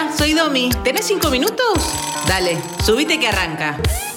Hola, soy Domi. ¿Tenés 5 minutos? Dale, subite que arranca.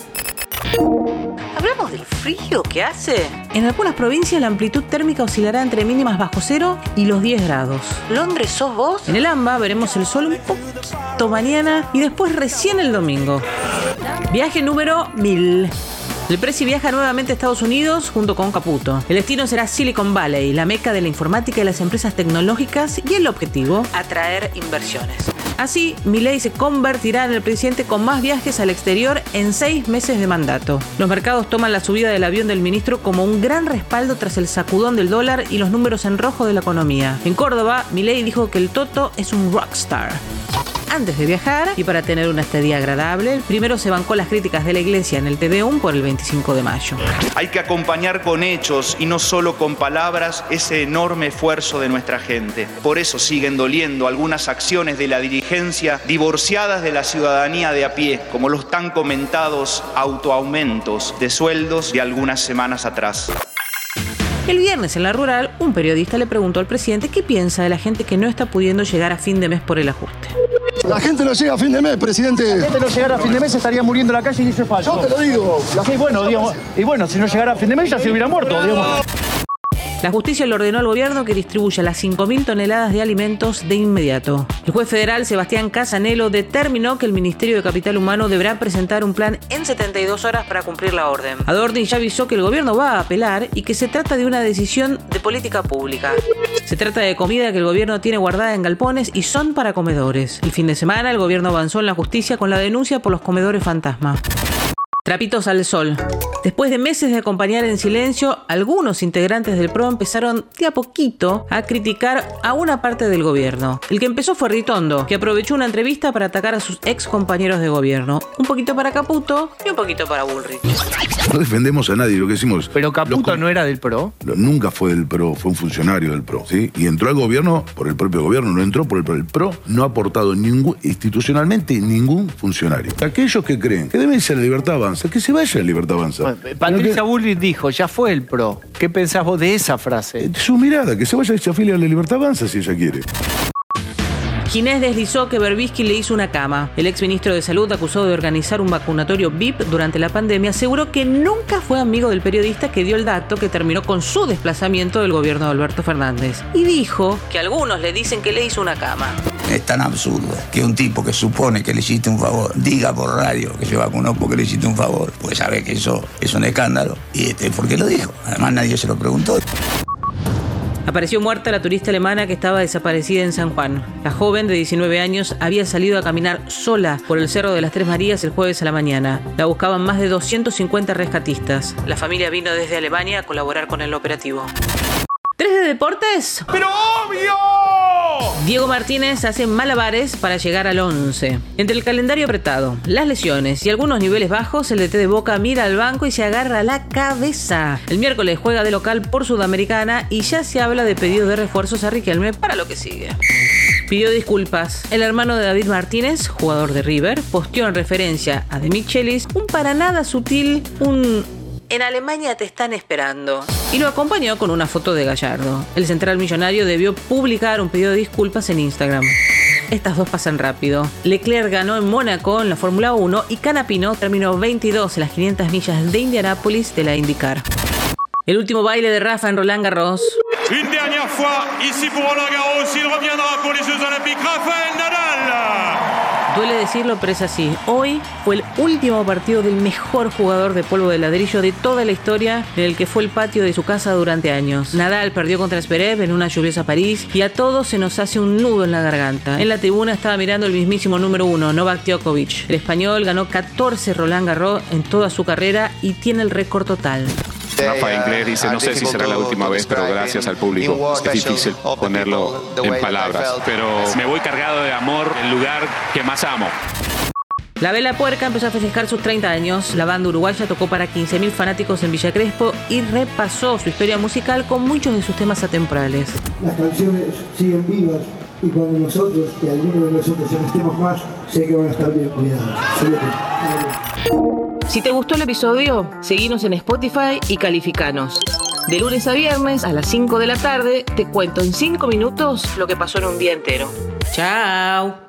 ¿Hablamos del frío que hace? En algunas provincias la amplitud térmica oscilará entre mínimas bajo cero y los 10 grados. ¿Londres sos vos? En el AMBA veremos el sol un poquito mañana y después recién el domingo. Viaje número 1000. El Prezi viaja nuevamente a Estados Unidos junto con Caputo. El destino será Silicon Valley, la meca de la informática y las empresas tecnológicas, y el objetivo: atraer inversiones. Así, Milei se convertirá en el presidente con más viajes al exterior en 6 meses de mandato. Los mercados toman la subida del avión del ministro como un gran respaldo tras el sacudón del dólar y los números en rojo de la economía. En Córdoba, Milei dijo que el Toto es un rockstar. Antes de viajar, y para tener una estadía agradable, primero se bancó las críticas de la iglesia en el Te Deum por el 25 de mayo. Hay que acompañar con hechos y no solo con palabras ese enorme esfuerzo de nuestra gente. Por eso siguen doliendo algunas acciones de la dirigencia divorciadas de la ciudadanía de a pie, como los tan comentados autoaumentos de sueldos de algunas semanas atrás. El viernes en La Rural, un periodista le preguntó al presidente qué piensa de la gente que no está pudiendo llegar a fin de mes por el ajuste. La gente no llega a fin de mes, presidente. Si la gente no llegara a fin de mes estaría muriendo en la calle y eso es falso. Yo te lo digo. Sí, bueno, si no llegara a fin de mes ya se hubiera muerto, digamos. La justicia le ordenó al gobierno que distribuya las 5.000 toneladas de alimentos de inmediato. El juez federal Sebastián Casanelo determinó que el Ministerio de Capital Humano deberá presentar un plan en 72 horas para cumplir la orden. Adorni ya avisó que el gobierno va a apelar y que se trata de una decisión de política pública. Se trata de comida que el gobierno tiene guardada en galpones y son para comedores. El fin de semana el gobierno avanzó en la justicia con la denuncia por los comedores fantasma. Trapitos al sol. Después de meses de acompañar en silencio, algunos integrantes del PRO empezaron de a poquito a criticar a una parte del gobierno. El que empezó fue Ritondo, que aprovechó una entrevista para atacar a sus ex compañeros de gobierno. Un poquito para Caputo y un poquito para Bullrich. No defendemos a nadie, lo que decimos. Pero Caputo no era del PRO. Nunca fue del PRO, fue un funcionario del PRO, ¿sí? Y entró al gobierno por el propio gobierno, no entró por el PRO. El PRO no ha aportado institucionalmente ningún funcionario. Aquellos que creen que deben ser la Libertad Avanza, que se vaya la Libertad Avanza. Bueno, Patricia Bullrich dijo, ya fue el PRO. ¿Qué pensás vos de esa frase? Su mirada, que se vaya y se afilie a la Libertad Avanza si ella quiere. Ginés deslizó que Berbisky le hizo una cama. El exministro de Salud, acusado de organizar un vacunatorio VIP durante la pandemia, aseguró que nunca fue amigo del periodista que dio el dato que terminó con su desplazamiento del gobierno de Alberto Fernández. Y dijo que algunos le dicen que le hizo una cama. Es tan absurdo que un tipo que supone que le hiciste un favor diga por radio que se vacunó porque le hiciste un favor, pues sabe que eso es un escándalo. ¿Y por qué lo dijo? Además nadie se lo preguntó. Apareció muerta la turista alemana que estaba desaparecida en San Juan. La joven de 19 años había salido a caminar sola por el Cerro de las Tres Marías el jueves a la mañana. La buscaban más de 250 rescatistas. La familia vino desde Alemania a colaborar con el operativo. ¿3 de deportes? ¡Pero obvio! Diego Martínez hace malabares para llegar al 11. Entre el calendario apretado, las lesiones y algunos niveles bajos, el DT de Boca mira al banco y se agarra la cabeza. El miércoles juega de local por Sudamericana y ya se habla de pedido de refuerzos a Riquelme para lo que sigue. Pidió disculpas. El hermano de David Martínez, jugador de River, posteó en referencia a De Michelis un para nada sutil, "En Alemania te están esperando", y lo acompañó con una foto de Gallardo. El central millonario debió publicar un pedido de disculpas en Instagram. Estas dos pasan rápido. Leclerc ganó en Mónaco en la Fórmula 1 y Canapino terminó 22 en las 500 millas de Indianápolis de la IndyCar. El último baile de Rafa en Roland Garros. Une dernière fois, ici pour Roland Garros, il reviendra pour les Jeux Olympiques, Rafael Nadal. Duele decirlo, pero es así. Hoy fue el último partido del mejor jugador de polvo de ladrillo de toda la historia, en el que fue el patio de su casa durante años. Nadal perdió contra Zverev en una lluviosa París y a todos se nos hace un nudo en la garganta. En la tribuna estaba mirando el mismísimo número 1, Novak Djokovic. El español ganó 14 Roland Garros en toda su carrera y tiene el récord total. Rafa Inglés dice, no sé si será la última vez, pero gracias al público. Es difícil ponerlo en palabras, pero me voy cargado de amor, el lugar que más amo. La Vela Puerca empezó a festejar sus 30 años. La banda uruguaya tocó para 15.000 fanáticos en Villa Crespo y repasó su historia musical con muchos de sus temas atemporales. Las canciones siguen vivas y cuando nosotros, y algunos de nosotros no estemos más, sé que van a estar bien cuidados. Si te gustó el episodio, seguinos en Spotify y calificanos. De lunes a viernes a las 5 de la tarde te cuento en 5 minutos lo que pasó en un día entero. ¡Chao!